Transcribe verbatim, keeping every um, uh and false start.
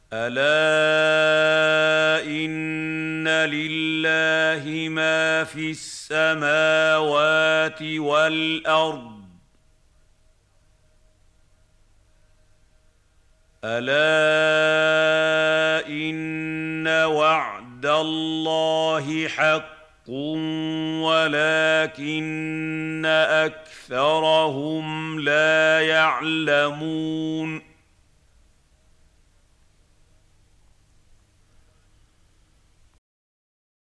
ألا إن لله ما في السماوات والأرض ألا إن وعد الله حق ولكن أكثرهم لا يعلمون